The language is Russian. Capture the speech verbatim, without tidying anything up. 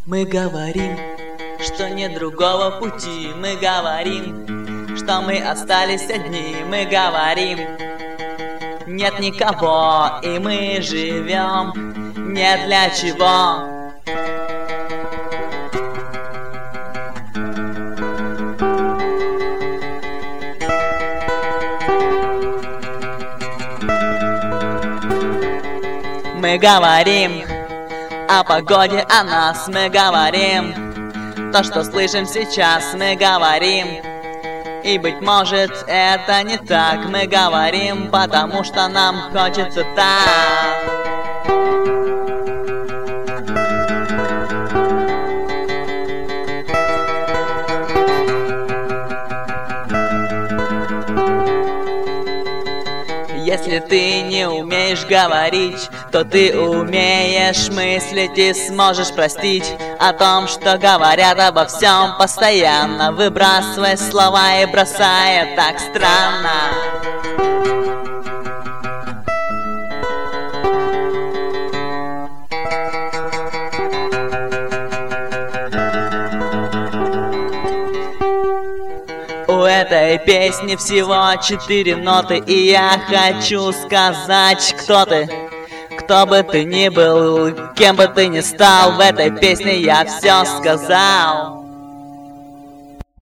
Мы говорим, что нет другого пути. Мы говорим, что мы остались одни. Мы говорим, нет никого, и мы живем не для чего. Мы говорим о погоде, о нас. Мы говорим то, что слышим сейчас. Мы говорим, и быть может это не так. Мы говорим, потому что нам хочется так. Если ты не умеешь говорить, то ты умеешь мыслить и сможешь простить о том, что говорят обо всем постоянно, выбрасывая слова и бросая так странно. У этой песни всего четыре ноты, и я хочу сказать, кто ты. Кто бы ты ни был, кем бы ты ни стал, в этой песне я все сказал.